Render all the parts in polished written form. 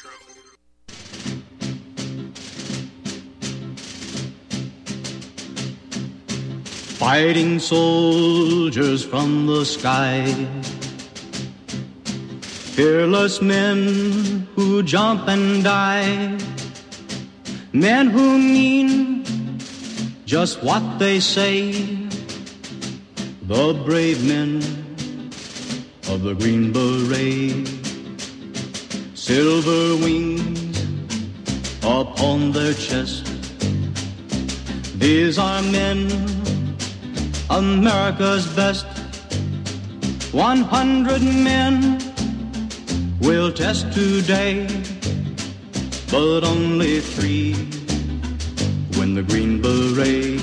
Fighting soldiers from the sky, fearless men who jump and die, men who mean just what they say, the brave men of the Green Beret. Silver wings upon their chest, these are men, America's best. 100 men will test today, but only 3 win the Green Beret.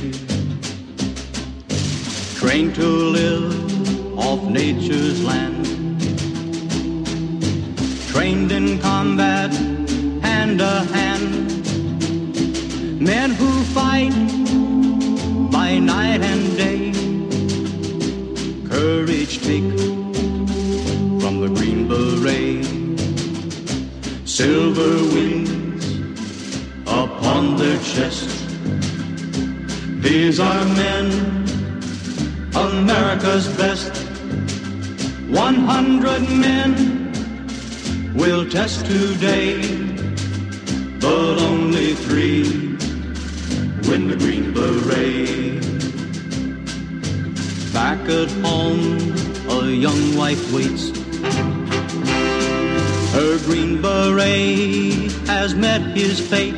Trained to live off nature's land, trained in combat hand to hand, men who fight by night and day, courage take from the Green Beret. Silver wings upon their chest, these are men, America's best. 100 men will test today, but only 3 win the Green Beret. Back at home, a young wife waits. Her Green Beret has met his fate.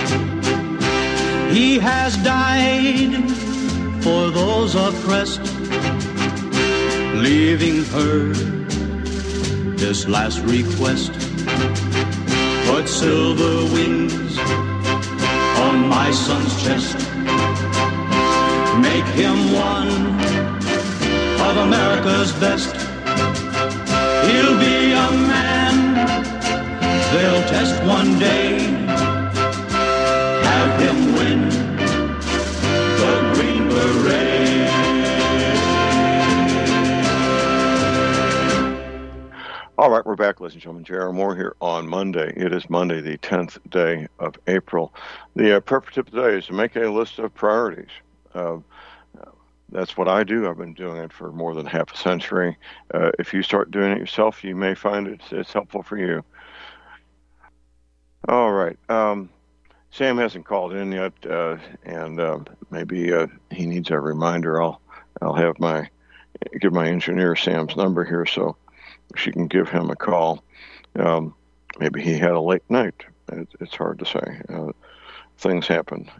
He has died for those oppressed, leaving her this last request. Put silver wings on my son's chest, make him one of America's best. He'll be a man they'll test one day, have him win the Green Beret. All right, we're back, ladies and gentlemen. J.R. Moore here on Monday. It is Monday, the 10th day of April. The prayer tip today is to make a list of priorities. That's what I do. I've been doing it for more than half a century. If you start doing it yourself, you may find it's helpful for you. All right. Sam hasn't called in yet, and maybe he needs a reminder. I'll give my engineer Sam's number here so she can give him a call. Maybe he had a late night. It's hard to say. Things happen.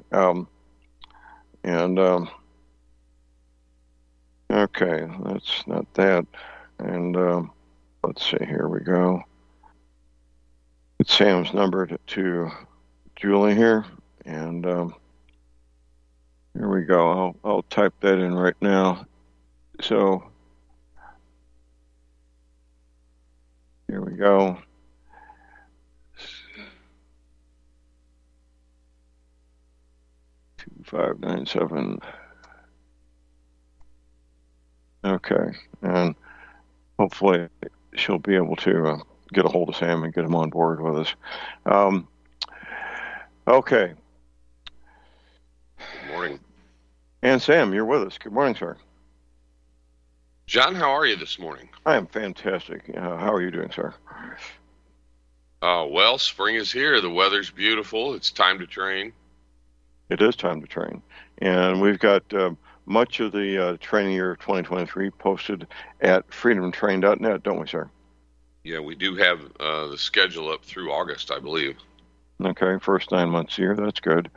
Okay, that's not that. And let's see, here we go. It's Sam's number to Julie here. And here we go. I'll type that in right now. So here we go. 2597. Okay, and hopefully she'll be able to get a hold of Sam and get him on board with us. Okay. Good morning. And Sam, you're with us. Good morning, sir. John, how are you this morning? I am fantastic. How are you doing, sir? Well, spring is here. The weather's beautiful. It's time to train. It is time to train. And we've got much of the training year of 2023 posted at freedomtrain.net, don't we, sir? Yeah, we do have the schedule up through August, I believe. Okay, first 9 months a year. That's good.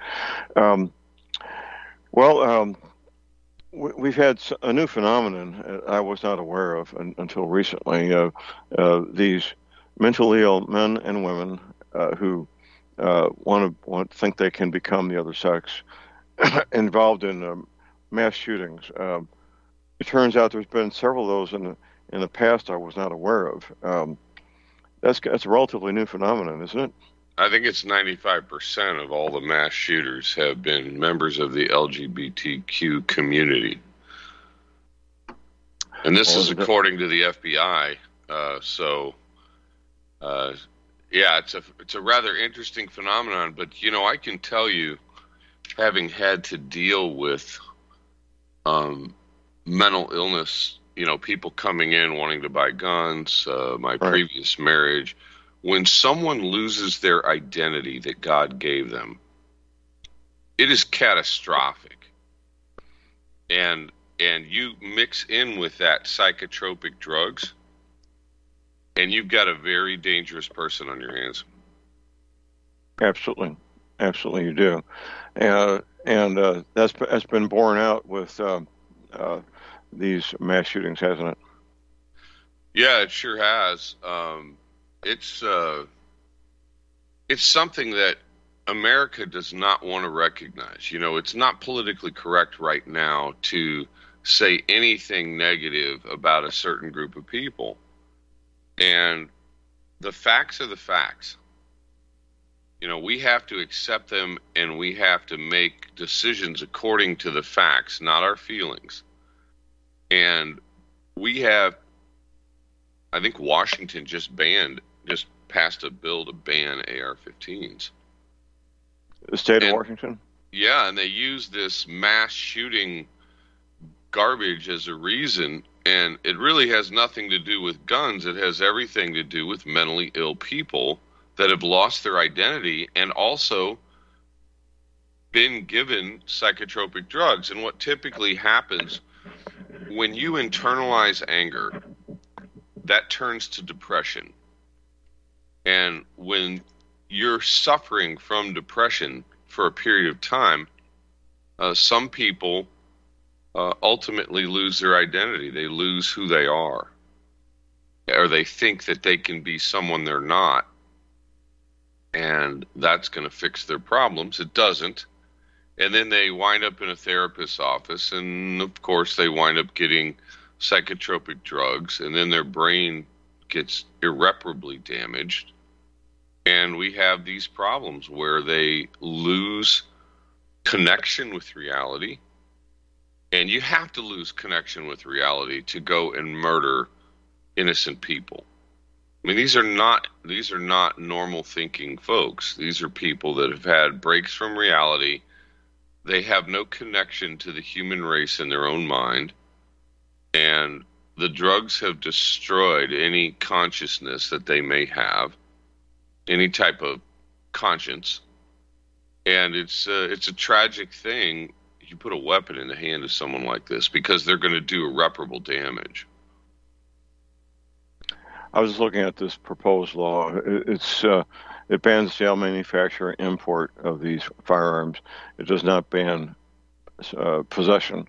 We've had a new phenomenon I was not aware of until recently. These mentally ill men and women who think they can become the other sex involved in mass shootings. It turns out there's been several of those in the past I was not aware of. That's a relatively new phenomenon, isn't it? I think it's 95% of all the mass shooters have been members of the LGBTQ community. And this is according to the FBI. So Yeah, it's a rather interesting phenomenon, but I can tell you, having had to deal with mental illness, people coming in wanting to buy guns, my Right. previous marriage, when someone loses their identity that God gave them, it is catastrophic. And you mix in with that psychotropic drugs, and you've got a very dangerous person on your hands. Absolutely, absolutely, you do, and that's been borne out with these mass shootings, hasn't it? Yeah, it sure has. It's something that America does not want to recognize. It's not politically correct right now to say anything negative about a certain group of people. And the facts are the facts. We have to accept them, and we have to make decisions according to the facts, not our feelings. And I think Washington just passed a bill to ban AR-15s. The state of Washington? Yeah, and they use this mass shooting garbage as a reason, and it really has nothing to do with guns. It has everything to do with mentally ill people that have lost their identity and also been given psychotropic drugs. And what typically happens when you internalize anger, that turns to depression. And when you're suffering from depression for a period of time, some people ultimately lose their identity. They lose who they are, or they think that they can be someone they're not, and that's going to fix their problems. It doesn't. And then they wind up in a therapist's office, and of course they wind up getting psychotropic drugs, and then their brain gets irreparably damaged. And we have these problems where they lose connection with reality. And you have to lose connection with reality to go and murder innocent people. I mean, these are not normal thinking folks. These are people that have had breaks from reality. They have no connection to the human race in their own mind. And the drugs have destroyed any consciousness that they may have, any type of conscience. And it's a tragic thing. You put a weapon in the hand of someone like this because they're going to do irreparable damage. I was looking at this proposed law. It bans sale, manufacture, and import of these firearms. It does not ban possession.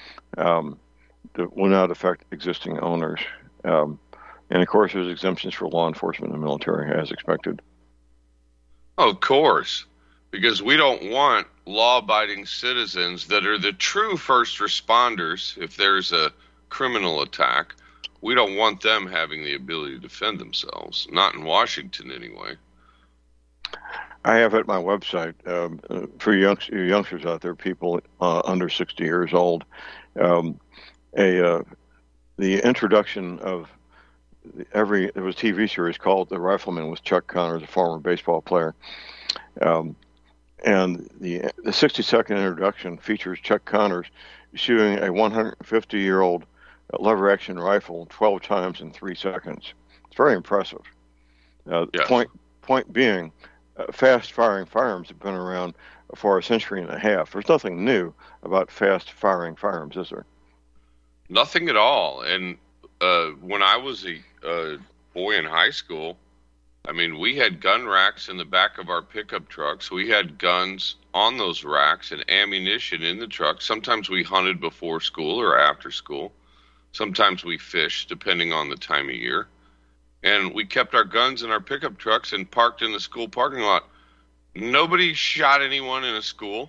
It will not affect existing owners. And of course, there's exemptions for law enforcement and military, as expected. Oh, of course, because we don't want law-abiding citizens that are the true first responders. If there's a criminal attack, we don't want them having the ability to defend themselves. Not in Washington, anyway. I have at my website, for youngsters out there, people under 60 years old, the introduction of there was a TV series called The Rifleman with Chuck Connors, a former baseball player. And the 60-second introduction features Chuck Connors shooting a 150-year-old lever-action rifle 12 times in 3 seconds. It's very impressive. Yes. Point being, fast-firing firearms have been around for a century and a half. There's nothing new about fast-firing firearms, is there? Nothing at all. And when I was a boy in high school, I mean, we had gun racks in the back of our pickup trucks. We had guns on those racks and ammunition in the truck. Sometimes we hunted before school or after school. Sometimes we fished, depending on the time of year. And we kept our guns in our pickup trucks and parked in the school parking lot. Nobody shot anyone in a school.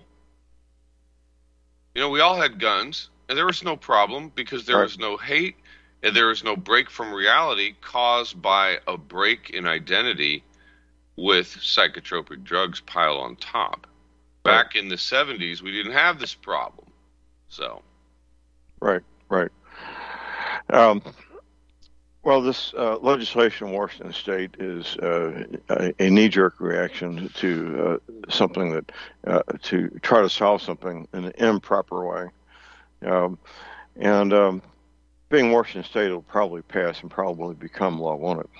We all had guns, and there was no problem because there was no hate. And there is no break from reality caused by a break in identity with psychotropic drugs piled on top. Back in the 70s, we didn't have this problem. So, Right. Well, this legislation in Washington State is a knee-jerk reaction to something that to try to solve something in an improper way. Um, and being Washington State, it'll probably pass and probably become law, won't it?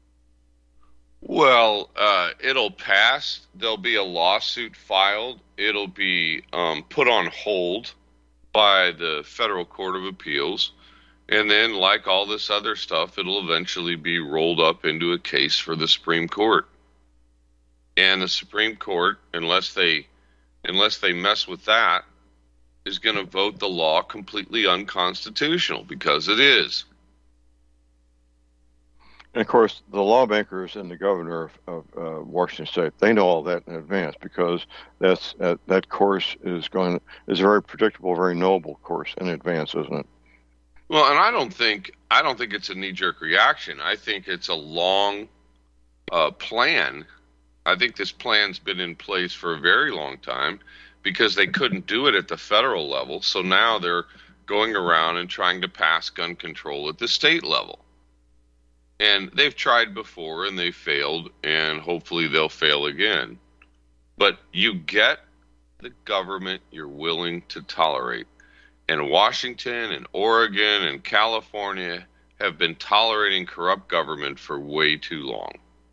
Well, it'll pass. There'll be a lawsuit filed. It'll be put on hold by the Federal Court of Appeals. And then, like all this other stuff, it'll eventually be rolled up into a case for the Supreme Court. And the Supreme Court, unless they mess with that, is going to vote the law completely unconstitutional, because it is. And of course, the lawmakers and the governor of Washington State, they know all that in advance, because that course is a very predictable, very knowable course in advance, isn't it? Well, and I don't think it's a knee-jerk reaction. I think it's a long plan. I think this plan's been in place for a very long time, because they couldn't do it at the federal level. So now they're going around and trying to pass gun control at the state level. And they've tried before and they failed, and hopefully they'll fail again. But you get the government you're willing to tolerate. And Washington and Oregon and California have been tolerating corrupt government for way too long.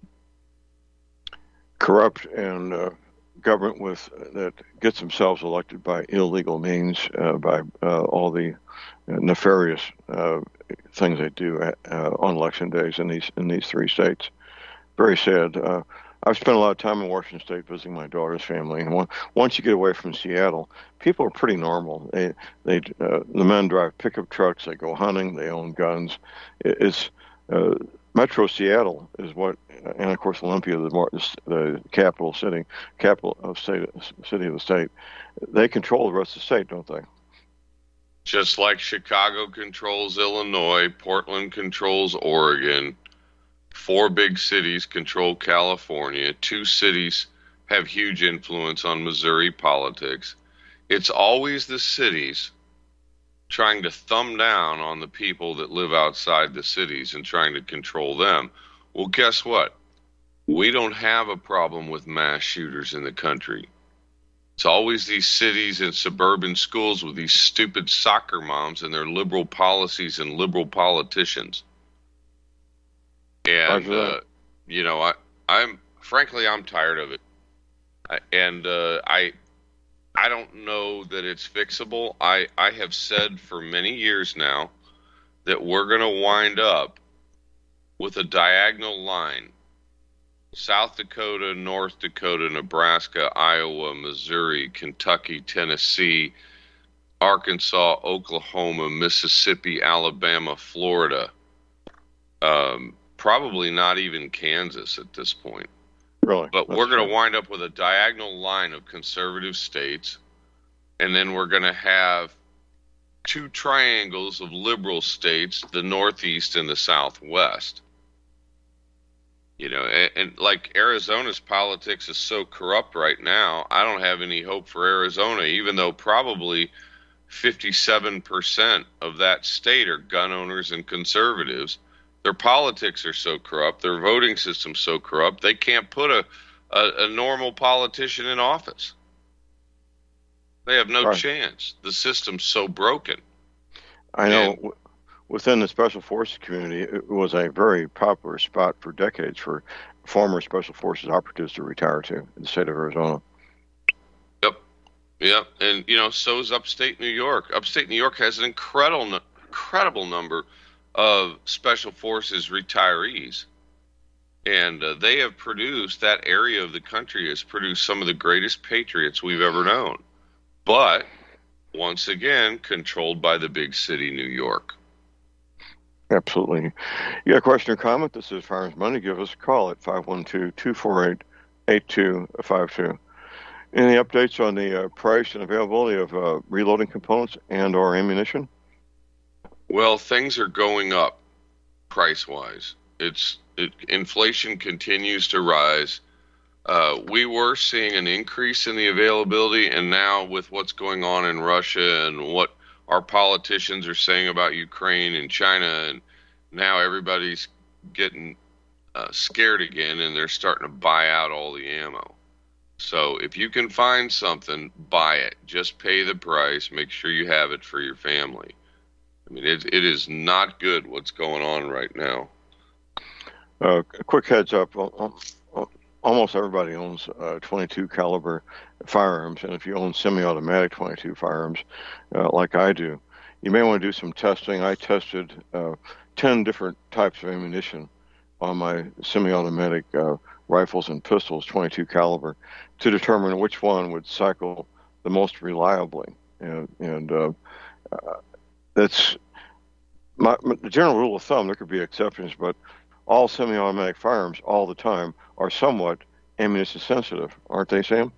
Corrupt and government that gets themselves elected by illegal means, by all the nefarious things they do on election days in these three states. Very sad. I've spent a lot of time in Washington State visiting my daughter's family, and once you get away from Seattle, people are pretty normal. The men drive pickup trucks, they go hunting, they own guns. It's Metro Seattle is what, and of course Olympia, the capital city of the state. They control the rest of the state, don't they? Just like Chicago controls Illinois, Portland controls Oregon, 4 big cities control California, 2 cities have huge influence on Missouri politics. It's always the cities trying to thumb down on the people that live outside the cities and trying to control them. Well, guess what? We don't have a problem with mass shooters in the country. It's always these cities and suburban schools with these stupid soccer moms and their liberal policies and liberal politicians. And, I'm tired of it. I don't know that it's fixable. I have said for many years now that we're going to wind up with a diagonal line. South Dakota, North Dakota, Nebraska, Iowa, Missouri, Kentucky, Tennessee, Arkansas, Oklahoma, Mississippi, Alabama, Florida. Probably not even Kansas at this point. Really? But we're going to wind up with a diagonal line of conservative states, and then we're going to have 2 triangles of liberal states, the Northeast and the Southwest. And like Arizona's politics is so corrupt right now, I don't have any hope for Arizona, even though probably 57% of that state are gun owners and conservatives. Their politics are so corrupt, their voting system's so corrupt, they can't put a normal politician in office. They have no chance. The system's so broken. I know. Within the Special Forces community, it was a very popular spot for decades for former Special Forces operatives to retire to in the state of Arizona. Yep. And, so is upstate New York. Upstate New York has an incredible number of Special Forces retirees. And they have produced, that area of the country has produced some of the greatest patriots we've ever known. But, once again, controlled by the big city, New York. Absolutely. You got a question or comment? This is Firearms Money. Give us a call at 512-248-8252. Any updates on the price and availability of reloading components and or ammunition? Well, things are going up price-wise. Inflation continues to rise. We were seeing an increase in the availability, and now with what's going on in Russia and what our politicians are saying about Ukraine and China now everybody's getting scared again, and they're starting to buy out all the ammo. So if you can find something, buy it. Just pay the price. Make sure you have it for your family. I mean, it is not good what's going on right now. A quick heads up. Almost everybody owns 22 caliber firearms, and if you own semi-automatic 22 firearms, like I do, you may want to do some testing. I tested 10 different types of ammunition on my semi-automatic rifles and pistols, 22 caliber, to determine which one would cycle the most reliably. And that's the general rule of thumb. There could be exceptions, but all semi-automatic firearms all the time are somewhat ammunition sensitive, aren't they, Sam?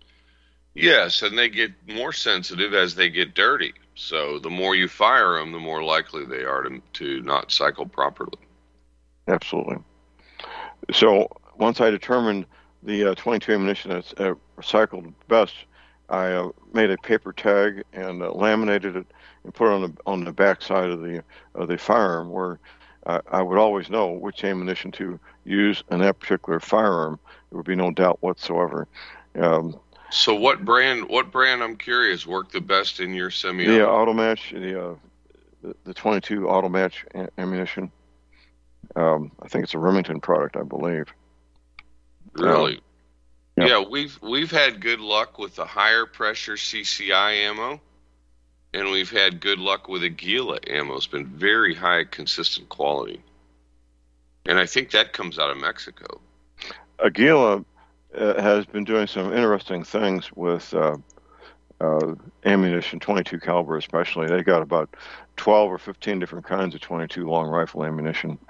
Yes, and they get more sensitive as they get dirty. So the more you fire them, the more likely they are to not cycle properly. Absolutely. So once I determined the 22 ammunition that's cycled best, I made a paper tag and laminated it and put it on the back side of the firearm, where I would always know which ammunition to use in that particular firearm. There would be no doubt whatsoever. So what brand, I'm curious, worked the best in your semi-auto? The Automatch, the 22 Automatch ammunition. I think it's a Remington product, I believe. Really? Yep. Yeah, we've had good luck with the higher pressure CCI ammo, and we've had good luck with Aguila ammo. It's been very high, consistent quality. And I think that comes out of Mexico. Aguila has been doing some interesting things with ammunition, 22 caliber especially. They got about 12 or 15 different kinds of 22 long rifle ammunition.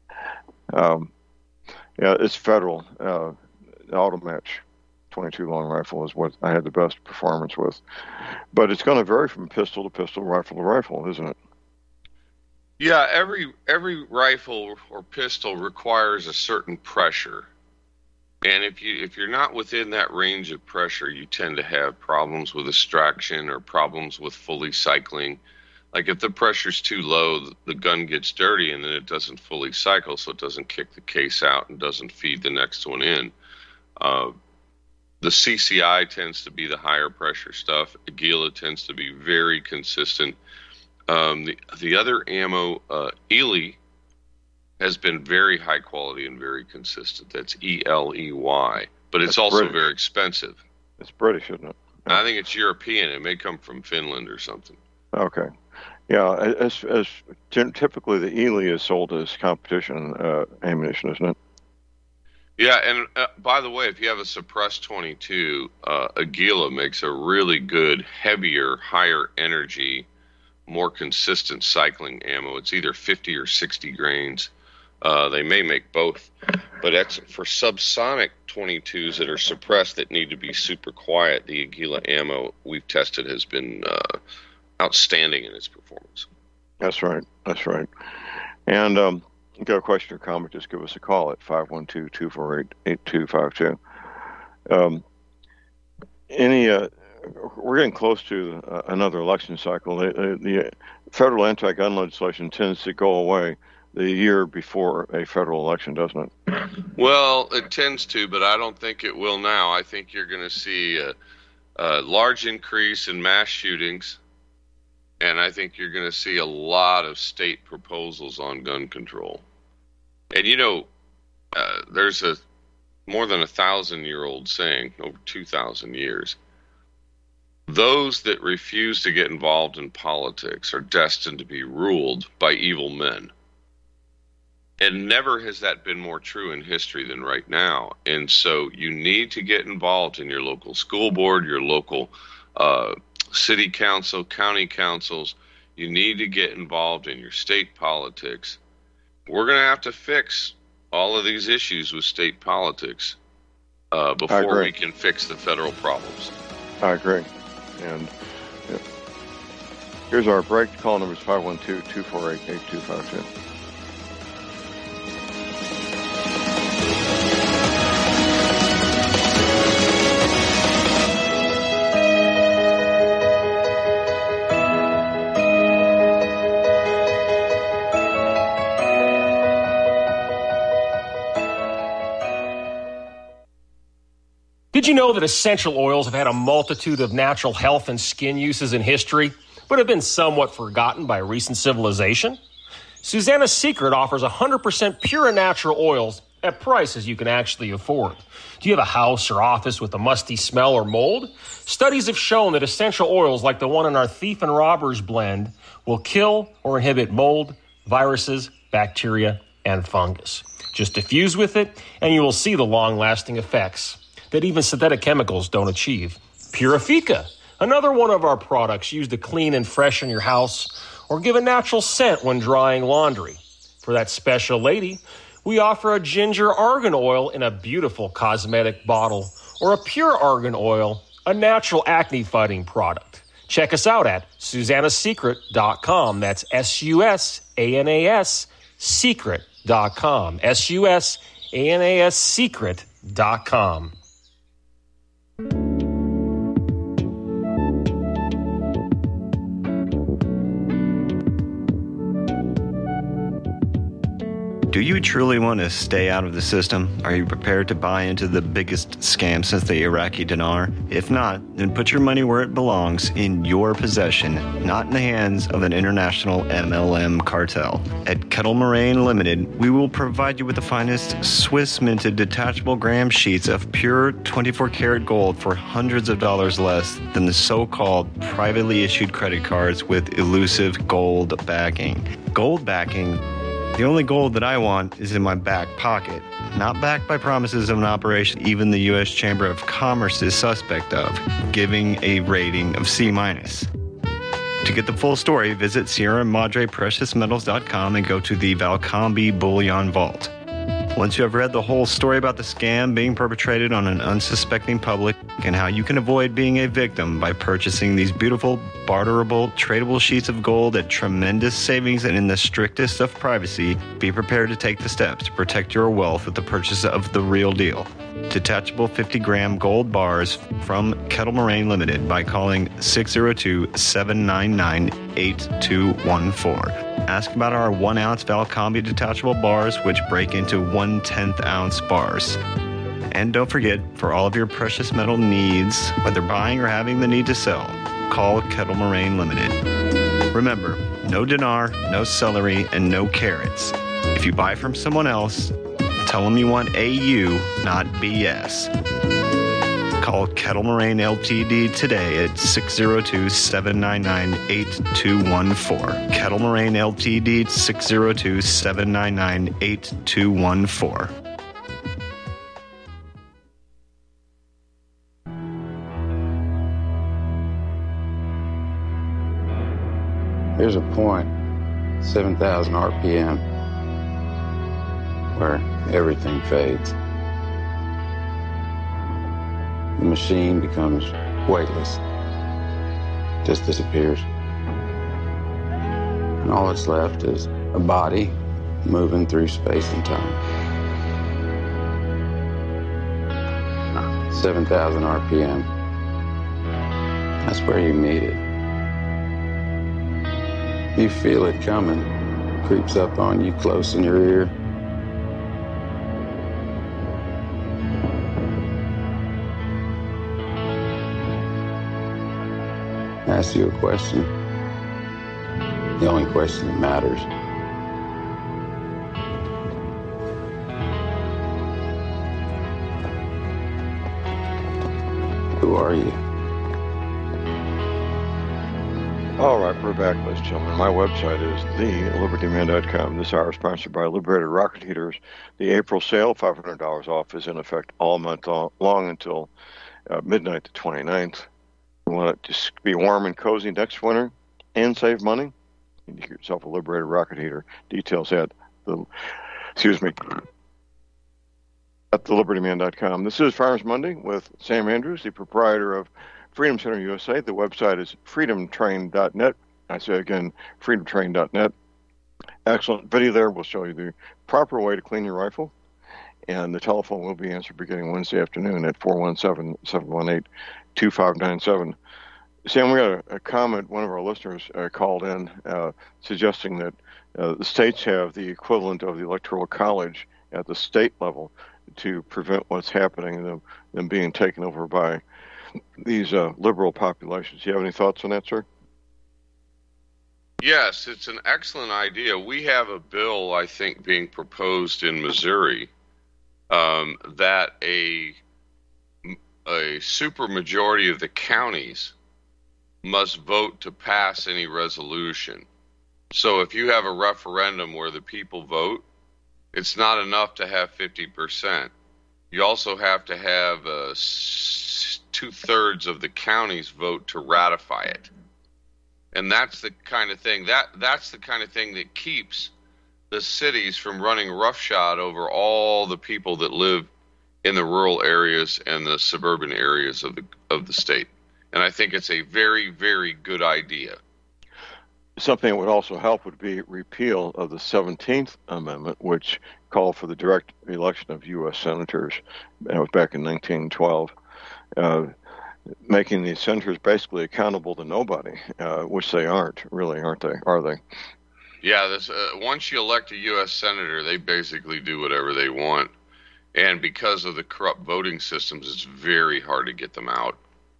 Yeah, it's Federal. The Automatch 22 long rifle is what I had the best performance with. But it's going to vary from pistol to pistol, rifle to rifle, isn't it? Yeah, every rifle or pistol requires a certain pressure. And if you're not within that range of pressure, you tend to have problems with extraction or problems with fully cycling. Like if the pressure's too low, the gun gets dirty and then it doesn't fully cycle, so it doesn't kick the case out and doesn't feed the next one in. The CCI tends to be the higher pressure stuff. Aguila tends to be very consistent. The other ammo, Ely, has been very high quality and very consistent. That's ELEY, but it's also British. very expensive. It's British, isn't it? Yeah. I think it's European. It may come from Finland or something. Okay. Yeah, as typically the Ely is sold as competition ammunition, isn't it? Yeah, and by the way, if you have a suppressed 22, Aguila makes a really good, heavier, higher energy, more consistent cycling ammo. It's either 50 or 60 grains. They may make both, but that's for subsonic 22s that are suppressed that need to be super quiet. The Aguila ammo we've tested has been outstanding in its performance. That's right. And you got a question or comment, just give us a call at 512-248-8252. We're getting close to another election cycle. The federal anti-gun legislation tends to go away the year before a federal election, doesn't it? Well, it tends to, but I don't think it will now. I think you're going to see a large increase in mass shootings, and I think you're going to see a lot of state proposals on gun control. And there's a more than 1,000-year-old saying, over 2,000 years, those that refuse to get involved in politics are destined to be ruled by evil men. And never has that been more true in history than right now. And so you need to get involved in your local school board, your local city council, county councils. You need to get involved in your state politics. We're going to have to fix all of these issues with state politics before we can fix the federal problems. I agree. And here's our break. Call number is 512-248-8252. Did you know that essential oils have had a multitude of natural health and skin uses in history, but have been somewhat forgotten by recent civilization? Susanna's Secret offers 100% pure and natural oils at prices you can actually afford. Do you have a house or office with a musty smell or mold? Studies have shown that essential oils like the one in our Thief and Robbers blend will kill or inhibit mold, viruses, bacteria, and fungus. Just diffuse with it, and you will see the long-lasting effects that even synthetic chemicals don't achieve. Purifica, another one of our products used to clean and freshen your house or give a natural scent when drying laundry. For that special lady, we offer a ginger argan oil in a beautiful cosmetic bottle or a pure argan oil, a natural acne-fighting product. Check us out at susannasecret.com. That's SUSANAS secret.com. SUSANAS secret.com. Do you truly want to stay out of the system? Are you prepared to buy into the biggest scam since the Iraqi dinar? If not, then put your money where it belongs, in your possession, not in the hands of an international MLM cartel. At Kettle Moraine Limited, we will provide you with the finest Swiss-minted detachable gram sheets of pure 24-karat gold for hundreds of dollars less than the so-called privately issued credit cards with elusive gold backing. Gold backing? The only gold that I want is in my back pocket, not backed by promises of an operation even the U.S. Chamber of Commerce is suspect of, giving a rating of C-. To get the full story, visit Sierra Madre PreciousMetals.com and go to the Valcambi Bullion Vault. Once you have read the whole story about the scam being perpetrated on an unsuspecting public and how you can avoid being a victim by purchasing these beautiful, barterable, tradable sheets of gold at tremendous savings and in the strictest of privacy, be prepared to take the steps to protect your wealth with the purchase of the real deal. Detachable 50-gram gold bars from Kettle Moraine Limited by calling 602-799-8214. Ask about our 1-ounce Valcambi detachable bars, which break into 1/10-ounce bars. And don't forget, for all of your precious metal needs, whether buying or having the need to sell, call Kettle Moraine Limited. Remember, no dinar, no celery, and no carrots. If you buy from someone else, tell them you want AU, not BS. Call Kettle Moraine Ltd. today at 602-799-8214. Kettle Moraine Ltd. 602-799-8214. There's a point, 7,000 RPM, where everything fades. The machine becomes weightless, just disappears. And all that's left is a body moving through space and time. 7,000 RPM. That's where you meet it. You feel it coming, creeps up on you close in your ear. Ask you a question, the only question that matters. Who are you? All right, we're back, ladies and gentlemen. My website is thelibertyman.com. This hour is sponsored by Liberated Rocket Heaters. The April sale, $500 off, is in effect all month long until midnight the 29th. You want it to be warm and cozy next winter and save money? You need to get yourself a Liberated Rocket Heater. Details at thelibertyman.com. This is Farmers Monday with Sam Andrews, the proprietor of Freedom Center USA. The website is freedomtrain.net. I say again, freedomtrain.net. Excellent video there. We'll show you the proper way to clean your rifle. And the telephone will be answered beginning Wednesday afternoon at 417-718-2597. Sam, we got a comment. One of our listeners called in suggesting that the states have the equivalent of the Electoral College at the state level. to prevent what's happening, them being taken over by these liberal populations. Do you have any thoughts on that, sir? Yes, it's an excellent idea. We have a bill, I think, being proposed in Missouri that a supermajority of the counties must vote to pass any resolution. So if you have a referendum where the people vote, it's not enough to have 50%. You also have to have 2/3 of the counties vote to ratify it. And that's the kind of thing that's the kind of thing that keeps the cities from running roughshod over all the people that live in the rural areas and the suburban areas of the state. And I think it's a very, very good idea. Something that would also help would be repeal of the 17th Amendment, which called for the direct election of U.S. senators. That was back in 1912, making these senators basically accountable to nobody, which they aren't, really, aren't they? Are they? Yeah, once you elect a U.S. senator, they basically do whatever they want. And because of the corrupt voting systems, it's very hard to get them out.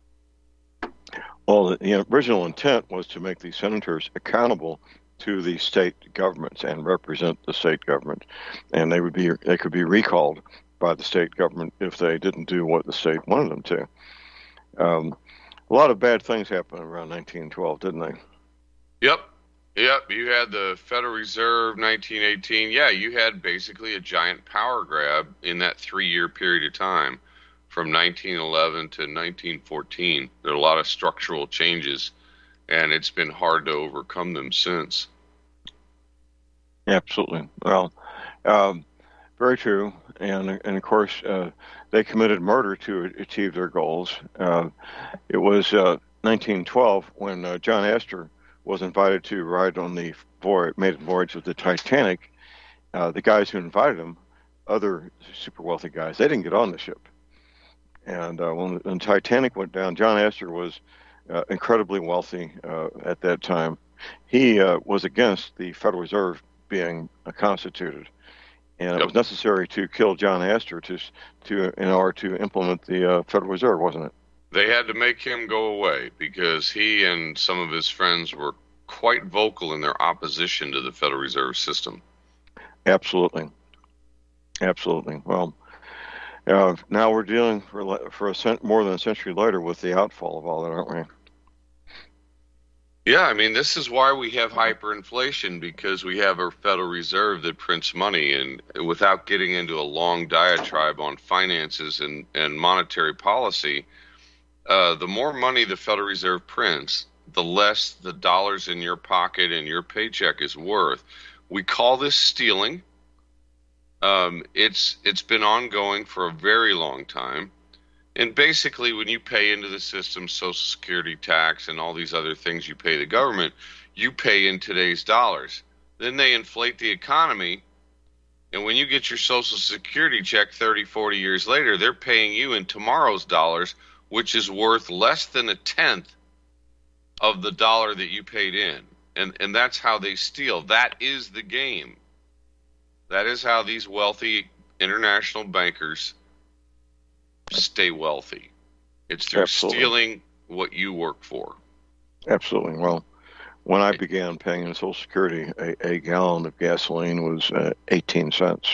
Well, the original intent was to make these senators accountable to the state governments and represent the state government, and they could be recalled by the state government if they didn't do what the state wanted them to. A lot of bad things happened around 1912, didn't they? Yep. You had the Federal Reserve, 1918. Yeah, you had basically a giant power grab in that 3-year period of time. From 1911 to 1914, there are a lot of structural changes, and it's been hard to overcome them since. Absolutely. Well, very true. And of course, they committed murder to achieve their goals. It was 1912 when John Astor was invited to ride on the maiden voyage of the Titanic. The guys who invited him, other super wealthy guys, they didn't get on the ship. And when the Titanic went down, John Astor was incredibly wealthy at that time. He was against the Federal Reserve being constituted, and it was necessary to kill John Astor in order to implement the Federal Reserve, wasn't it? They had to make him go away because he and some of his friends were quite vocal in their opposition to the Federal Reserve System. Absolutely. Well, now we're dealing for more than a century later with the outfall of all that, aren't we? Yeah, I mean, this is why we have hyperinflation, because we have a Federal Reserve that prints money. And without getting into a long diatribe on finances and monetary policy, the more money the Federal Reserve prints, the less the dollars in your pocket and your paycheck is worth. We call this stealing. It's been ongoing for a very long time. And basically, when you pay into the system, Social Security tax and all these other things you pay the government, you pay in today's dollars. Then they inflate the economy. And when you get your Social Security check 30, 40 years later, they're paying you in tomorrow's dollars, which is worth less than 1/10 of the dollar that you paid in. And that's how they steal. That is the game. That is how these wealthy international bankers stay wealthy. It's through stealing what you work for. Absolutely. Well, when I began paying in Social Security, a gallon of gasoline was 18 cents.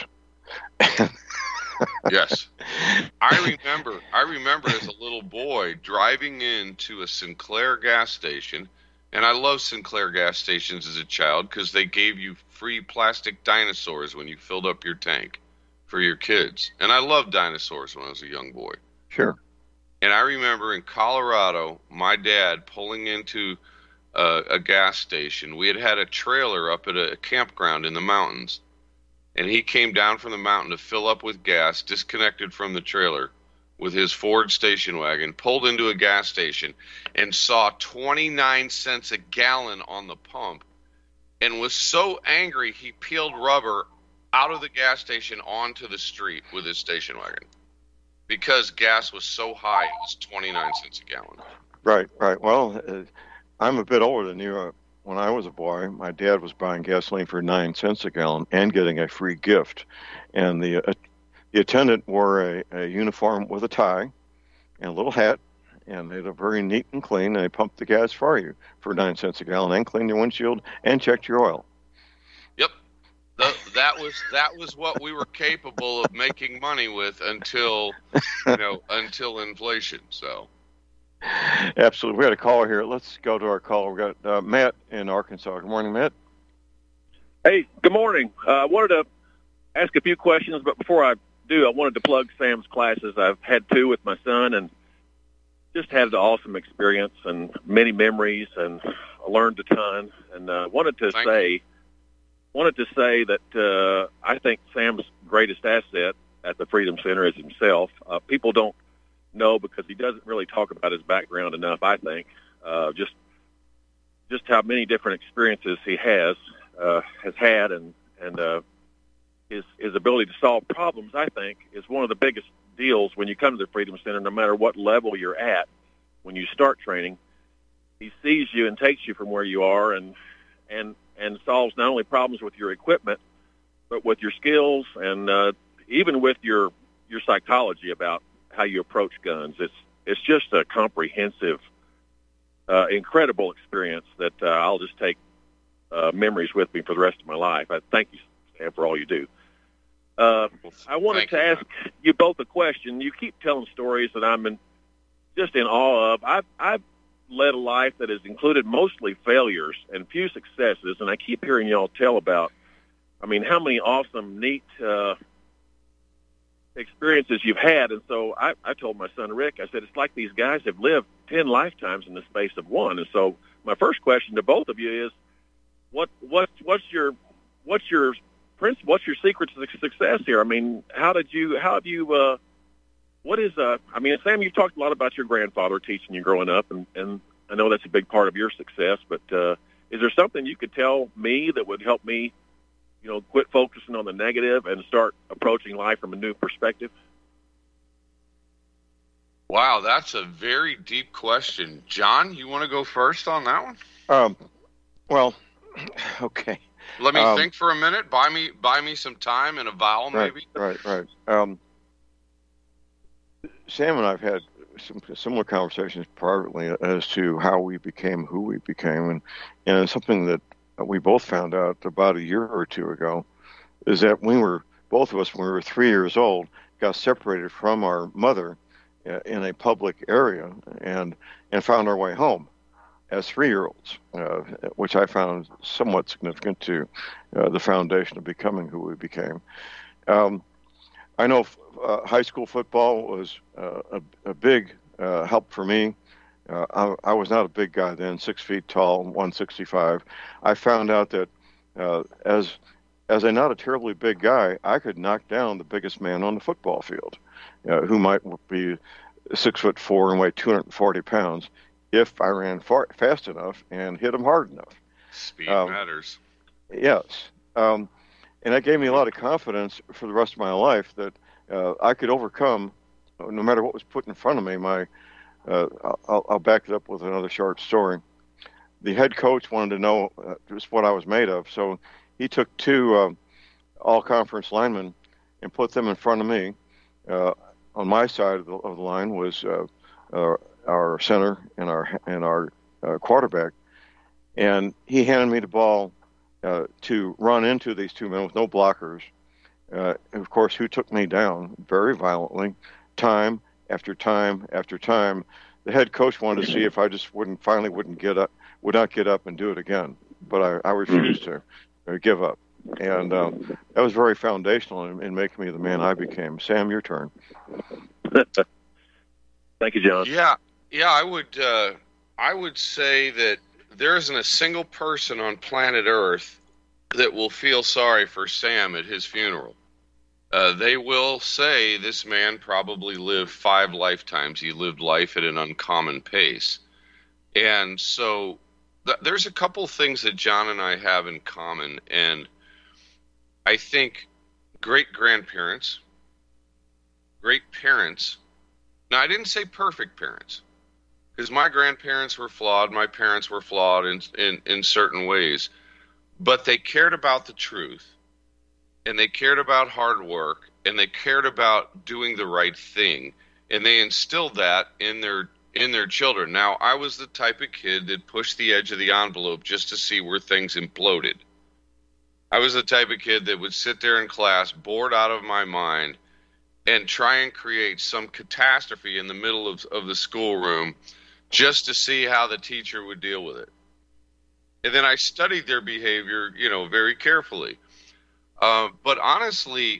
Yes. I remember as a little boy driving into a Sinclair gas station, and I loved Sinclair gas stations as a child because they gave you free plastic dinosaurs when you filled up your tank for your kids. And I loved dinosaurs when I was a young boy. Sure. And I remember in Colorado, my dad pulling into a gas station. We had a trailer up at a campground in the mountains. And he came down from the mountain to fill up with gas, disconnected from the trailer, with his Ford station wagon, pulled into a gas station, and saw 29 cents a gallon on the pump, and was so angry he peeled rubber out of the gas station onto the street with his station wagon because gas was so high it was 29 cents a gallon. Right. Well, I'm a bit older than you. When I was a boy, my dad was buying gasoline for 9 cents a gallon and getting a free gift. And the The attendant wore a uniform with a tie and a little hat, and they looked very neat and clean, and they pumped the gas for you for 9 cents a gallon and cleaned your windshield and checked your oil. Yep. That was what we were capable of making money with until inflation. So. Absolutely. We had a caller here. Let's go to our caller. We got Matt in Arkansas. Good morning, Matt. Hey, good morning. I wanted to ask a few questions, but before I do, I wanted to plug Sam's classes. I've had 2 with my son and just had an awesome experience and many memories, and I learned a ton. And wanted to say that I think Sam's greatest asset at the Freedom Center is himself. People don't know because he doesn't really talk about his background enough, I think. Just how many different experiences he has had, and his ability to solve problems, I think, is one of the biggest deals when you come to the Freedom Center, no matter what level you're at. When you start training, he sees you and takes you from where you are and solves not only problems with your equipment, but with your skills and even with your psychology about how you approach guns. It's just a comprehensive, incredible experience that I'll just take memories with me for the rest of my life. I thank you, Sam, for all you do. I wanted to ask you both a question. You keep telling stories that I'm just in awe of. I've led a life that has included mostly failures and few successes, and I keep hearing y'all tell about, how many awesome, neat experiences you've had. And so I told my son Rick, I said, it's like these guys have lived 10 lifetimes in the space of one. And so my first question to both of you is, what's your secret to success here? Sam, you've talked a lot about your grandfather teaching you growing up, and I know that's a big part of your success, but is there something you could tell me that would help me, quit focusing on the negative and start approaching life from a new perspective? Wow, that's a very deep question. John, you want to go first on that one? Well, okay. Let me think for a minute. Buy me some time and a vowel, maybe. Right. Sam and I've had some similar conversations privately as to how we became who we became, and something that we both found out about a year or two ago is that both of us, when we were 3 years old, got separated from our mother in a public area and found our way home as 3-year-olds, which I found somewhat significant to the foundation of becoming who we became. I know high school football was a big help for me. I was not a big guy then, 6 feet tall, 165. I found out that as a not a terribly big guy, I could knock down the biggest man on the football field, who might be 6'4" and weigh 240 pounds, if I ran fast enough and hit him hard enough. Speed matters. Yes. And that gave me a lot of confidence for the rest of my life that I could overcome, no matter what was put in front of me. I'll back it up with another short story. The head coach wanted to know just what I was made of, so he took 2 all-conference linemen and put them in front of me. On my side of the line was our center and our quarterback, and he handed me the ball to run into these 2 men with no blockers. Of course, who took me down very violently, time after time after time. The head coach wanted to see if I just would not get up and do it again, but I refused to give up, and that was very foundational in making me the man I became. Sam, your turn. Thank you, John. Yeah, I would say that there isn't a single person on planet Earth that will feel sorry for Sam at his funeral. They will say this man probably lived 5 lifetimes. He lived life at an uncommon pace. And so there's a couple things that John and I have in common. And I think great-grandparents, great parents. Now, I didn't say perfect parents, because my grandparents were flawed. My parents were flawed in certain ways. But they cared about the truth, and they cared about hard work, and they cared about doing the right thing, and they instilled that in their children. Now, I was the type of kid that pushed the edge of the envelope just to see where things imploded. I was the type of kid that would sit there in class, bored out of my mind, and try and create some catastrophe in the middle of the schoolroom just to see how the teacher would deal with it. And then I studied their behavior, very carefully. But honestly,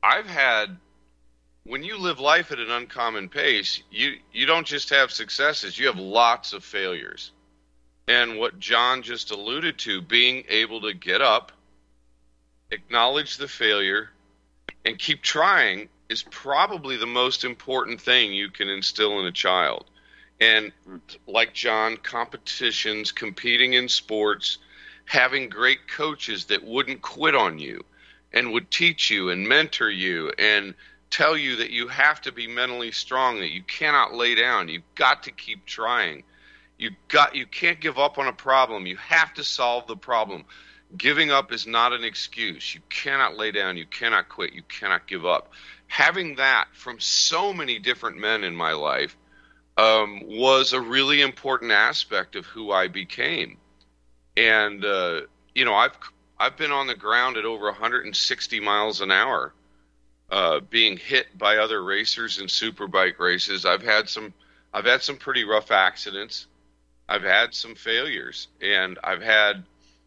when you live life at an uncommon pace, you don't just have successes, you have lots of failures. And what John just alluded to, being able to get up, acknowledge the failure, and keep trying is probably the most important thing you can instill in a child. And like John, competitions, competing in sports, having great coaches that wouldn't quit on you and would teach you and mentor you and tell you that you have to be mentally strong, that you cannot lay down, you've got to keep trying. You can't give up on a problem. You have to solve the problem. Giving up is not an excuse. You cannot lay down. You cannot quit. You cannot give up. Having that from so many different men in my life was a really important aspect of who I became. And, I've been on the ground at over 160 miles an hour, being hit by other racers in superbike races. I've had some pretty rough accidents. I've had some failures, and I've had,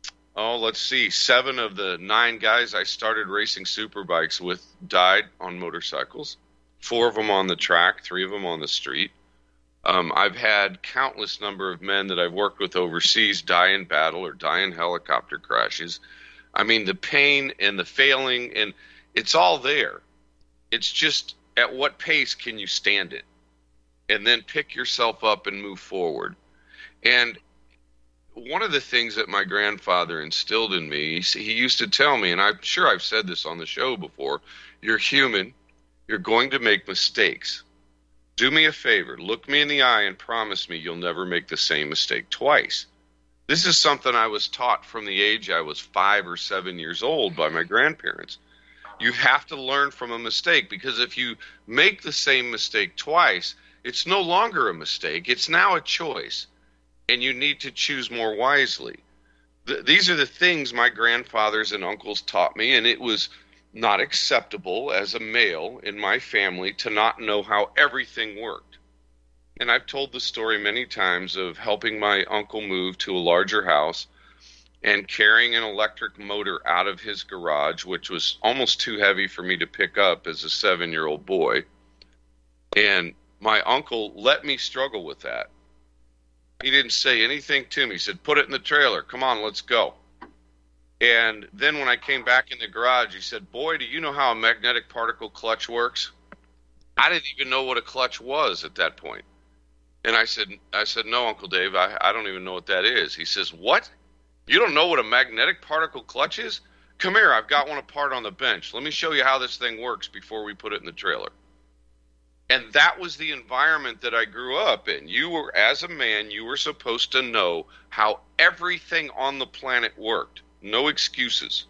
7 of the 9 guys I started racing superbikes with died on motorcycles. 4 of them on the track, 3 of them on the street. I've had countless number of men that I've worked with overseas die in battle or die in helicopter crashes. I mean, the pain and the failing, and it's all there. It's just at what pace can you stand it? And then pick yourself up and move forward. And one of the things that my grandfather instilled in me, he used to tell me, and I'm sure I've said this on the show before, you're human, you're going to make mistakes. Do me a favor, look me in the eye and promise me you'll never make the same mistake twice. This is something I was taught from the age I was 5 or 7 years old by my grandparents. You have to learn from a mistake, because if you make the same mistake twice, it's no longer a mistake, it's now a choice. And you need to choose more wisely. These are the things my grandfathers and uncles taught me, and it was not acceptable as a male in my family to not know how everything worked. And I've told the story many times of helping my uncle move to a larger house and carrying an electric motor out of his garage, which was almost too heavy for me to pick up as a 7-year-old boy. And my uncle let me struggle with that. He didn't say anything to me. He said, put it in the trailer. Come on, let's go. And then when I came back in the garage, he said, boy, do you know how a magnetic particle clutch works? I didn't even know what a clutch was at that point. And I said, no, Uncle Dave, I don't even know what that is. He says, what? You don't know what a magnetic particle clutch is? Come here, I've got one apart on the bench. Let me show you how this thing works before we put it in the trailer. And that was the environment that I grew up in. As a man, you were supposed to know how everything on the planet worked. No excuses.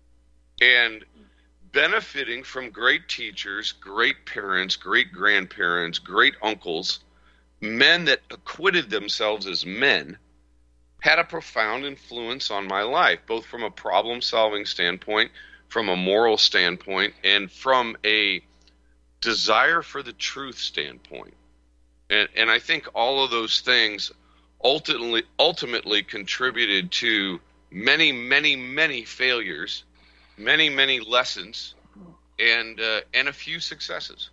And benefiting from great teachers, great parents, great grandparents, great uncles, men that acquitted themselves as men, had a profound influence on my life, both from a problem-solving standpoint, from a moral standpoint, and from a desire for the truth standpoint. And I think all of those things ultimately contributed to many, many, many failures, many, many lessons, and a few successes.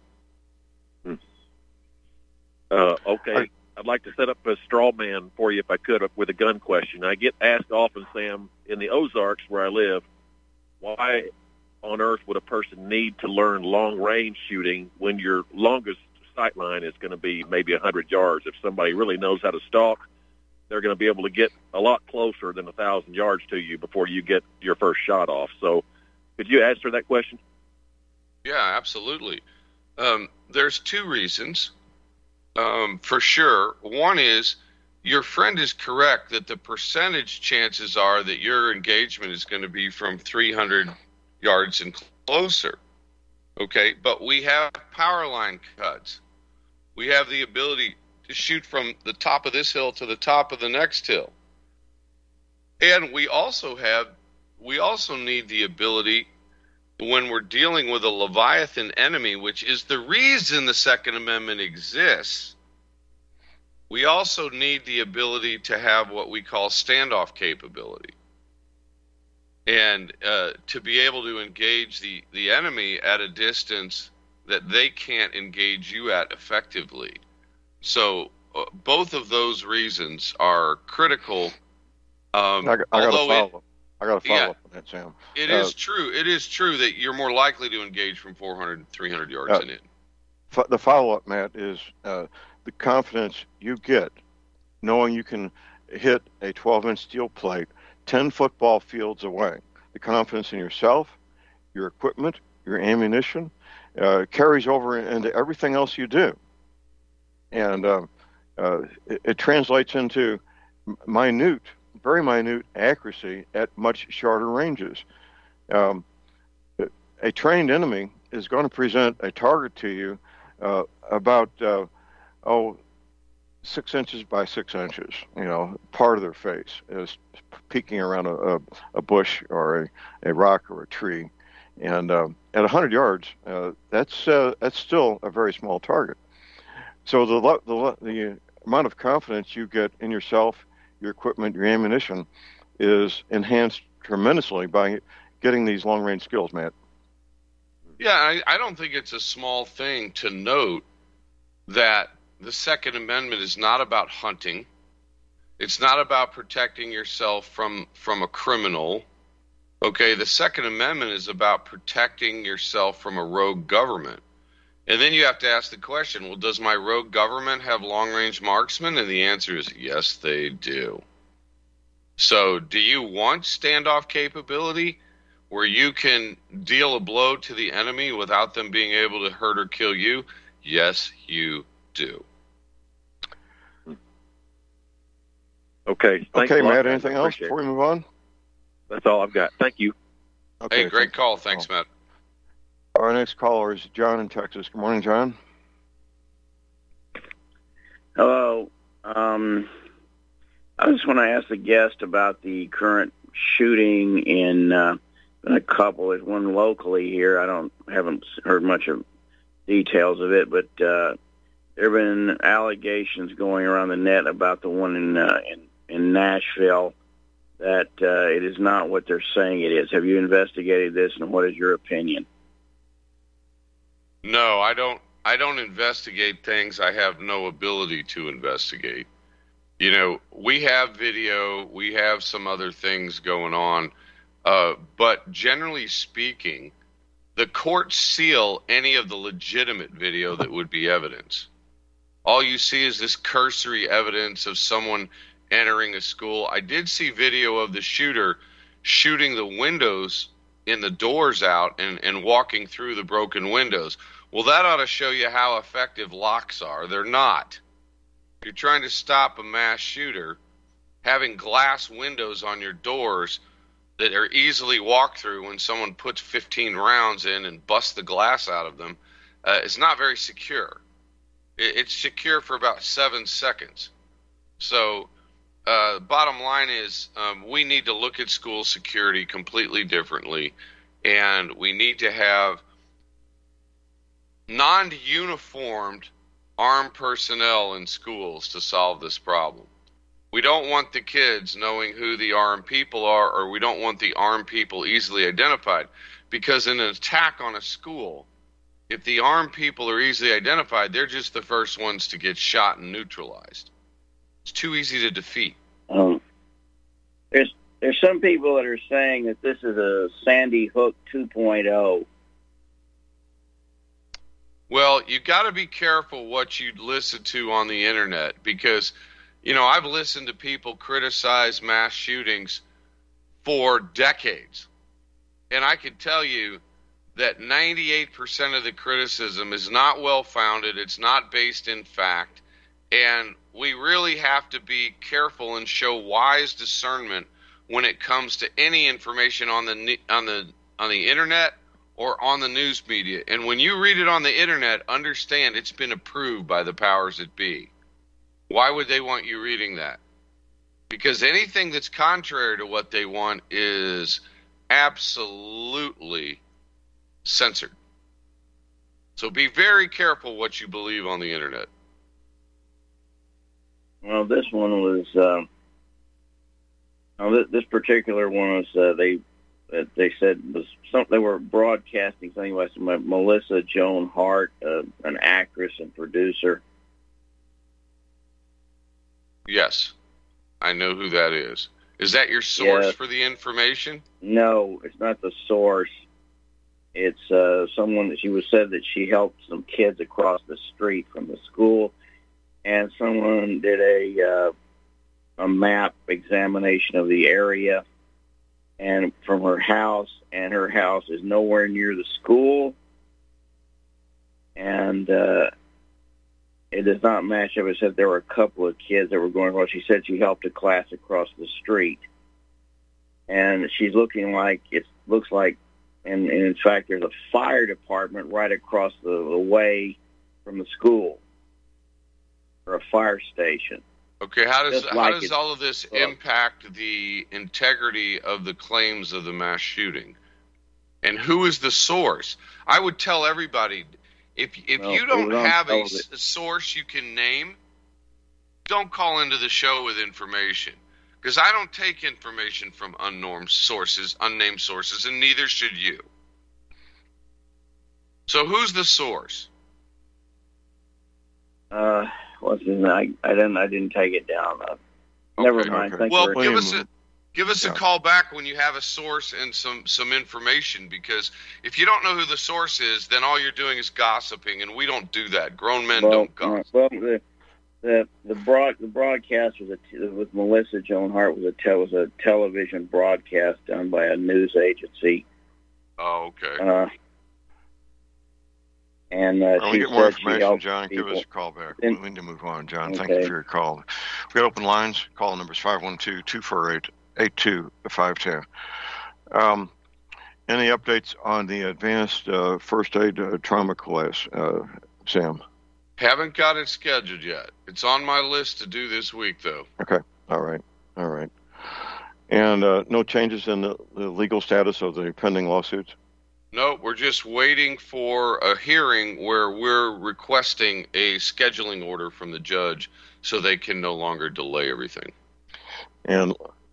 Okay. I'd like to set up a straw man for you, if I could, with a gun question. I get asked often, Sam, in the Ozarks where I live, why on earth would a person need to learn long-range shooting when your longest sight line is going to be maybe 100 yards? If somebody really knows how to stalk, they're going to be able to get a lot closer than 1,000 yards to you before you get your first shot off. So could you answer that question? Yeah, absolutely. There's 2 reasons. For sure. One is, your friend is correct that the percentage chances are that your engagement is going to be from 300 yards and closer. Okay, but we have power line cuts. We have the ability to shoot from the top of this hill to the top of the next hill. And we also need the ability, when we're dealing with a Leviathan enemy, which is the reason the Second Amendment exists, we also need the ability to have what we call standoff capability. And to be able to engage the enemy at a distance that they can't engage you at effectively. So both of those reasons are critical. I got to follow up on that, Sam. It is true. It is true that you're more likely to engage from 400, 300 yards and in. The follow-up, Matt, is the confidence you get knowing you can hit a 12-inch steel plate 10 football fields away. The confidence in yourself, your equipment, your ammunition, carries over into everything else you do. And it translates into very minute accuracy at much shorter ranges. A trained enemy is going to present a target to you about 6 inches by 6 inches, part of their face is peeking around a bush or a rock or a tree. And at 100 yards, that's still a very small target. So the amount of confidence you get in yourself, your equipment, your ammunition is enhanced tremendously by getting these long-range skills, Matt. Yeah, I don't think it's a small thing to note that the Second Amendment is not about hunting. It's not about protecting yourself from a criminal. Okay, the Second Amendment is about protecting yourself from a rogue government. And then you have to ask the question, well, does my rogue government have long-range marksmen? And the answer is yes, they do. So do you want standoff capability where you can deal a blow to the enemy without them being able to hurt or kill you? Yes, you do. Okay. Okay, Matt, anything else before we move on? That's all I've got. Thank you. Okay, hey, great call. Thanks, Matt. Our next caller is John in Texas. Good morning, John. Hello. I just want to ask the guest about the current shooting in a couple. There's one locally here. I haven't heard much of details of it, but there have been allegations going around the net about the one in Nashville that it is not what they're saying it is. Have you investigated this, and what is your opinion? No, I don't investigate things I have no ability to investigate. We have video, we have some other things going on, but generally speaking, the courts seal any of the legitimate video that would be evidence. All you see is this cursory evidence of someone entering a school. I did see video of the shooter shooting the windows in the doors out and walking through the broken windows. Well, that ought to show you how effective locks are. They're not. If you're trying to stop a mass shooter, having glass windows on your doors that are easily walked through when someone puts 15 rounds in and busts the glass out of them is not very secure. It's secure for about 7 seconds. So bottom line is we need to look at school security completely differently, and we need to have non-uniformed armed personnel in schools to solve this problem. We don't want the kids knowing who the armed people are, or we don't want the armed people easily identified, because in an attack on a school, if the armed people are easily identified, they're just the first ones to get shot and neutralized. It's too easy to defeat. There's some people that are saying that this is a Sandy Hook 2.0. Well, you got to be careful what you listen to on the internet, because, I've listened to people criticize mass shootings for decades. And I can tell you that 98% of the criticism is not well-founded. It's not based in fact. And we really have to be careful and show wise discernment when it comes to any information on the internet or on the news media. And when you read it on the internet, understand it's been approved by the powers that be. Why would they want you reading that? Because anything that's contrary to what they want is absolutely censored. So be very careful what you believe on the internet. Well, this one was, this particular one was, they said was something, they were broadcasting something like Melissa Joan Hart, an actress and producer. Yes, I know who that is. Is that your source Yes. for the information? No, it's not the source. It's someone that said that she helped some kids across the street from the school, and someone did a map examination of the area, and from her house, and her house is nowhere near the school, and it does not match up. It said there were a couple of kids that were going across. She said she helped a class across the street, and she's looking like it looks like. And in fact, there's a fire department right across the way from the school, or a fire station. Okay, how does Just all of this impact the integrity of the claims of the mass shooting? And who is the source? I would tell everybody, if you don't have a source you can name, don't call into the show with information. Because I don't take information from unnamed sources, and neither should you. So who's the source? What's his name? I didn't take it down. Never mind. Okay. Thank you. Well, give us a call back when you have a source and some information. Because if you don't know who the source is, then all you're doing is gossiping, and we don't do that. Grown men don't gossip. Well, the broadcast with Melissa Joan Hart was a television broadcast done by a news agency. Oh, okay. And when we she get more said information, John, give us a call back. We need to move on, John. Thank you for your call. We've got open lines. Call numbers 512-248-8252. Any updates on the advanced first aid trauma class, Sam? Haven't got it scheduled yet. It's on my list to do this week, though. Okay. All right. And no changes in the legal status of the pending lawsuits? No, we're just waiting for a hearing where we're requesting a scheduling order from the judge so they can no longer delay everything. And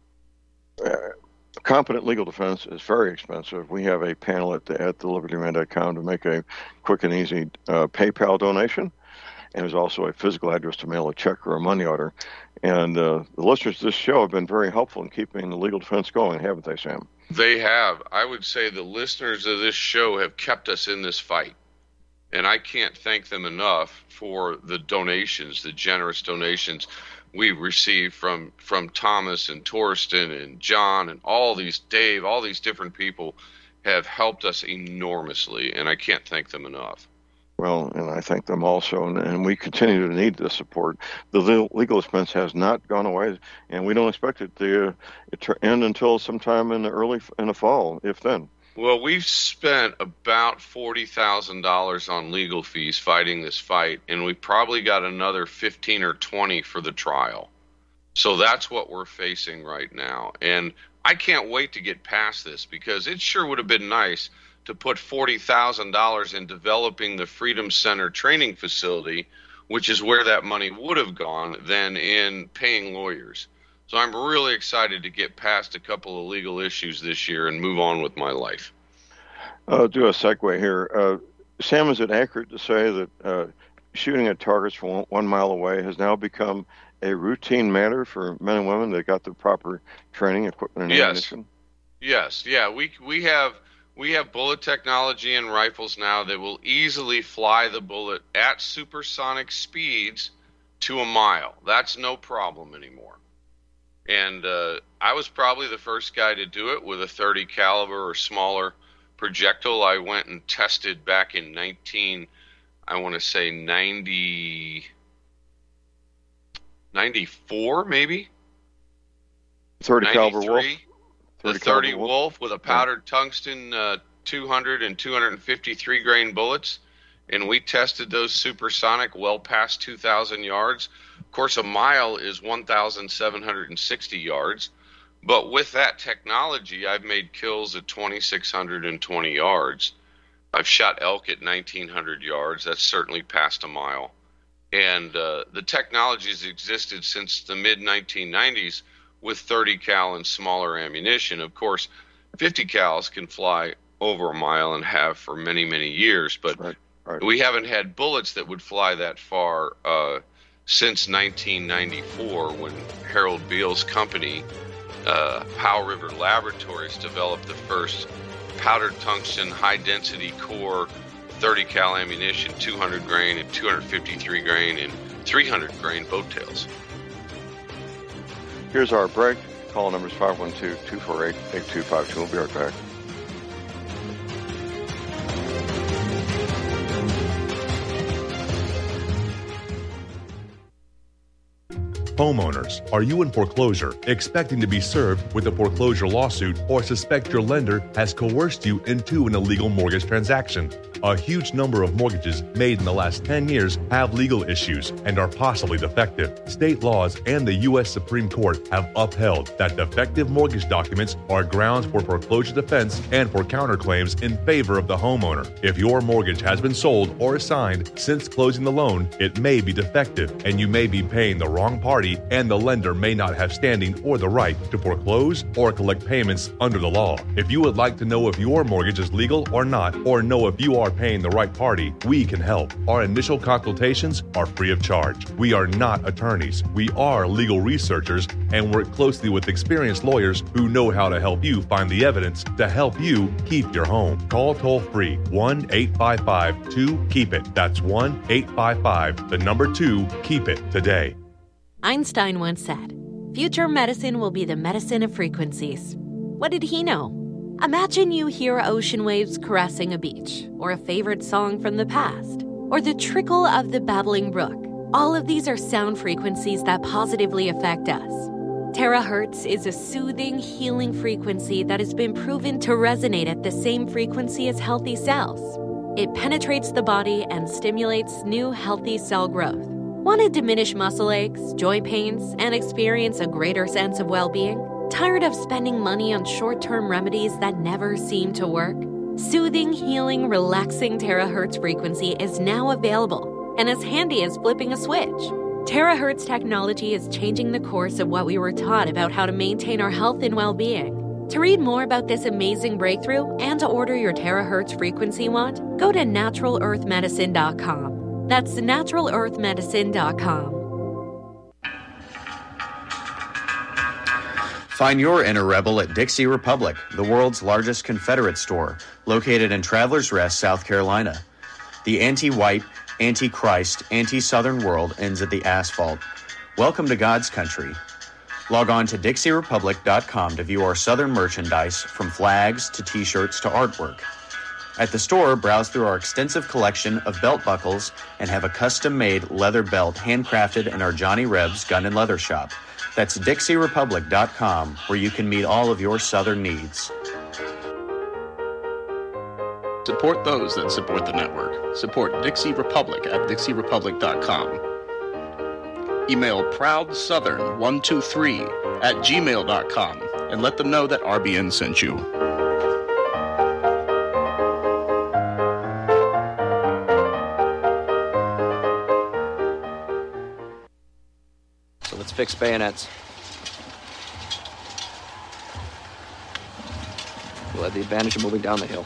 competent legal defense is very expensive. We have a panel at thelibertyman.com to make a quick and easy PayPal donation. And there's also a physical address to mail a check or a money order. And the listeners to this show have been very helpful in keeping the legal defense going, haven't they, Sam? They have. I would say the listeners of this show have kept us in this fight. And I can't thank them enough for the donations, the generous donations we've received from Thomas and Torsten and John and Dave, all these different people have helped us enormously. And I can't thank them enough. Well, and I thank them also, and we continue to need the support. The legal expense has not gone away, and we don't expect it to end until sometime in the fall, if then. Well, we've spent about $40,000 on legal fees fighting this fight, and we probably got another 15 or 20 for the trial. So that's what we're facing right now, and I can't wait to get past this because it sure would have been nice to put $40,000 in developing the Freedom Center training facility, which is where that money would have gone, than in paying lawyers. So I'm really excited to get past a couple of legal issues this year and move on with my life. Do a segue here. Sam, is it accurate to say that shooting at targets from 1 mile away has now become a routine matter for men and women that got the proper training, equipment, and ammunition? Yes. Yeah, we have bullet technology in rifles now that will easily fly the bullet at supersonic speeds to a mile. That's no problem anymore. And I was probably the first guy to do it with a .30 caliber or smaller projectile. I went and tested back in 94 maybe? 30 caliber Wolf? The 30 Wolf with a powdered tungsten 200 and 253 grain bullets, and we tested those supersonic well past 2,000 yards. Of course, a mile is 1,760 yards, but with that technology, I've made kills at 2,620 yards. I've shot elk at 1,900 yards. That's certainly past a mile. And the technology has existed since the mid-1990s with 30 cal and smaller ammunition. Of course, 50 cals can fly over a mile and have for many, many years, but Right. we haven't had bullets that would fly that far since 1994, when Harold Beal's company, Powell River Laboratories, developed the first powdered tungsten high-density core 30 cal ammunition, 200 grain and 253 grain and 300 grain boat tails. Here's our break. Call numbers 512-248-8252. We'll be right back. Homeowners, are you in foreclosure, expecting to be served with a foreclosure lawsuit, or suspect your lender has coerced you into an illegal mortgage transaction? A huge number of mortgages made in the last 10 years have legal issues and are possibly defective. State laws and the U.S. Supreme Court have upheld that defective mortgage documents are grounds for foreclosure defense and for counterclaims in favor of the homeowner. If your mortgage has been sold or assigned since closing the loan, it may be defective and you may be paying the wrong party, and the lender may not have standing or the right to foreclose or collect payments under the law. If you would like to know if your mortgage is legal or not, or know if you are paying the right party, we can help. Our initial consultations are free of charge. We are not attorneys. We are legal researchers and work closely with experienced lawyers who know how to help you find the evidence to help you keep your home. Call toll-free 1-855-2-KEEP-IT. That's 1-855-2-KEEP-IT today. Einstein once said, "Future medicine will be the medicine of frequencies." What did he know? Imagine you hear ocean waves caressing a beach, or a favorite song from the past, or the trickle of the babbling brook. All of these are sound frequencies that positively affect us. Terahertz is a soothing, healing frequency that has been proven to resonate at the same frequency as healthy cells. It penetrates the body and stimulates new, healthy cell growth. Want to diminish muscle aches, joint pains, and experience a greater sense of well-being? Tired of spending money on short-term remedies that never seem to work? Soothing, healing, relaxing terahertz frequency is now available and as handy as flipping a switch. Terahertz technology is changing the course of what we were taught about how to maintain our health and well-being. To read more about this amazing breakthrough and to order your terahertz frequency wand, go to NaturalEarthMedicine.com. That's NaturalEarthMedicine.com. Find your inner rebel at Dixie Republic, the world's largest Confederate store, located in Travelers Rest, South Carolina. The anti-white, anti-Christ, anti-Southern world ends at the asphalt. Welcome to God's country. Log on to DixieRepublic.com to view our Southern merchandise, from flags to T-shirts to artwork. At the store, browse through our extensive collection of belt buckles and have a custom-made leather belt handcrafted in our Johnny Rebs Gun and Leather Shop. That's DixieRepublic.com, where you can meet all of your Southern needs. Support those that support the network. Support Dixie Republic at DixieRepublic.com. Email ProudSouthern123@gmail.com and let them know that RBN sent you. So let's fix bayonets. We'll have the advantage of moving down the hill.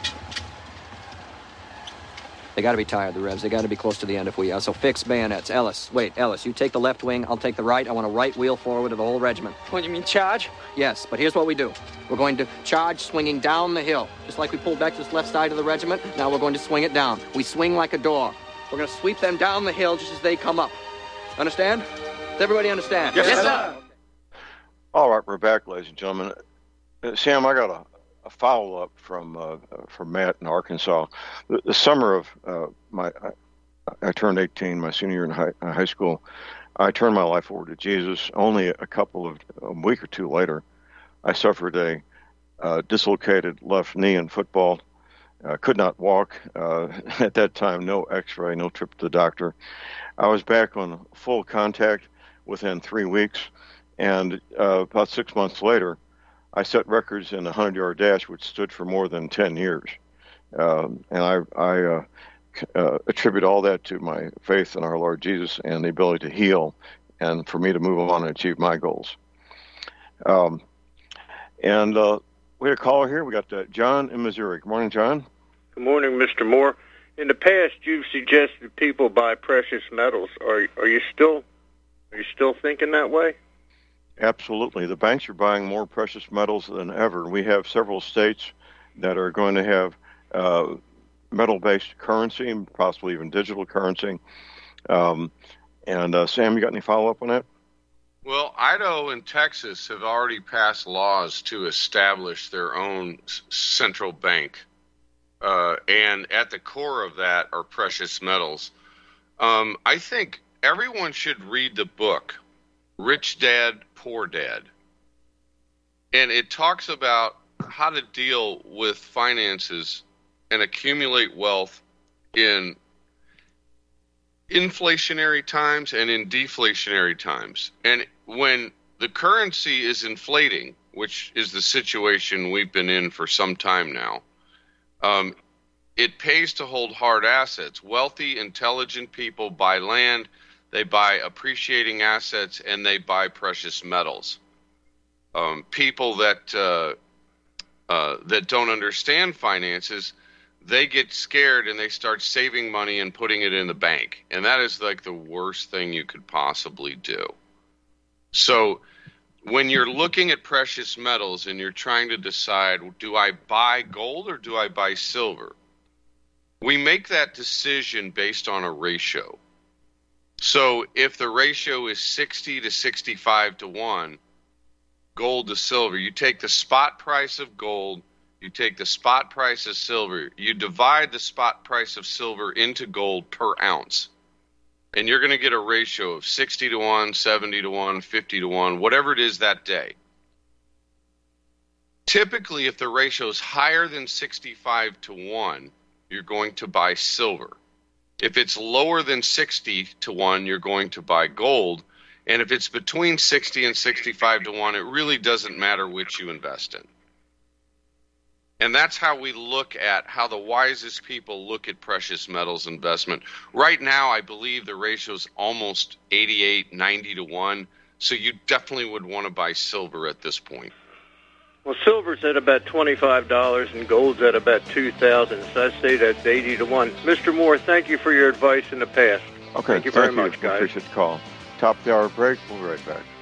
They got to be tired, the Revs. They got to be close to the end if we are. So fix bayonets. Ellis, you take the left wing, I'll take the right. I want a right wheel forward of the whole regiment. What, you mean charge? Yes, but here's what we do. We're going to charge swinging down the hill. Just like we pulled back this left side of the regiment, now we're going to swing it down. We swing like a door. We're going to sweep them down the hill just as they come up. Understand? Does everybody understand? Yes, sir. All right, we're back, ladies and gentlemen. Sam, I got a follow-up from Matt in Arkansas. The summer of I turned 18, my senior year in high school. I turned my life over to Jesus. Only a week or two later, I suffered a dislocated left knee in football. could not walk. At that time, no x-ray, no trip to the doctor. I was back on full contact within 3 weeks, and about 6 months later, I set records in the 100-yard dash, which stood for more than 10 years. And I attribute all that to my faith in our Lord Jesus and the ability to heal and for me to move on and achieve my goals. We had a caller here. We got John in Missouri. Good morning, John. Good morning, Mr. Moore. In the past, you've suggested people buy precious metals. Are you still thinking that way? Absolutely. The banks are buying more precious metals than ever. We have several states that are going to have metal-based currency, possibly even digital currency. Sam, you got any follow-up on that? Well, Idaho and Texas have already passed laws to establish their own central bank. And at the core of that are precious metals. I think everyone should read the book, Rich Dad, Poor Dad. And it talks about how to deal with finances and accumulate wealth in inflationary times and in deflationary times. And when the currency is inflating, which is the situation we've been in for some time now, it pays to hold hard assets. Wealthy, intelligent people buy land, they buy appreciating assets, and they buy precious metals. People that don't understand finances, they get scared and they start saving money and putting it in the bank. And that is like the worst thing you could possibly do. So when you're looking at precious metals and you're trying to decide, do I buy gold or do I buy silver? We make that decision based on a ratio. So if the ratio is 60 to 65 to 1, gold to silver, you take the spot price of gold, you take the spot price of silver, you divide the spot price of silver into gold per ounce, and you're going to get a ratio of 60 to 1, 70 to 1, 50 to 1, whatever it is that day. Typically, if the ratio is higher than 65 to 1, you're going to buy silver. If it's lower than 60 to 1, you're going to buy gold. And if it's between 60 and 65 to 1, it really doesn't matter which you invest in. And that's how we look at how the wisest people look at precious metals investment. Right now, I believe the ratio is almost 88, 90 to 1. So you definitely would want to buy silver at this point. Well, silver's at about $25 and gold's at about $2,000. So I say that's 80 to 1. Mr. Moore, thank you for your advice in the past. Okay, thank you very much, guys. Appreciate the call. Top of the hour break. We'll be right back.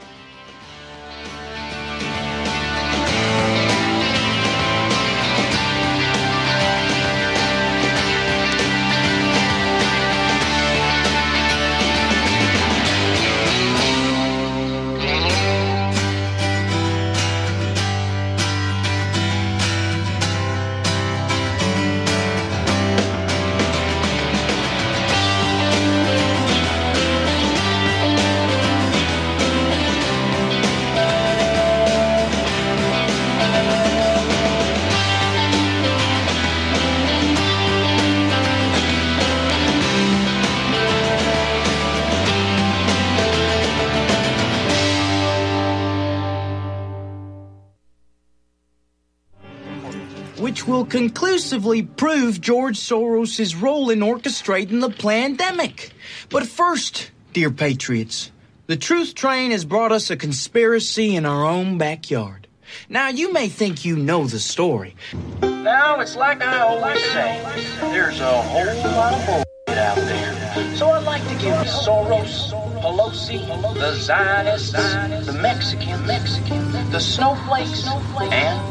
Will conclusively prove George Soros' role in orchestrating the pandemic. But first, dear patriots, the truth train has brought us a conspiracy in our own backyard. Now, you may think you know the story. Now, it's like I always say, there's a whole lot of bullshit out there. So I'd like to give Soros, Pelosi, the Zionists, the Mexican, the snowflakes, and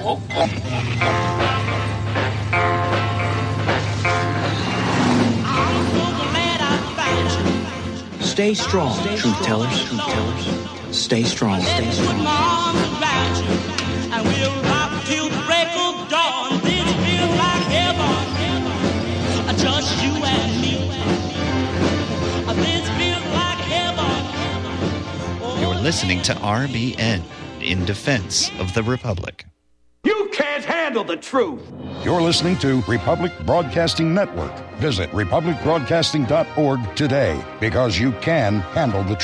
Stay strong, truth tellers. Stay strong. Stay strong. And we'll rock till the break of dawn. This feels like heaven. Just you and me. This feels like heaven. You're listening to RBN, in defense of the Republic. You can't handle the truth. You're listening to Republic Broadcasting Network. Visit republicbroadcasting.org today, because you can handle the truth.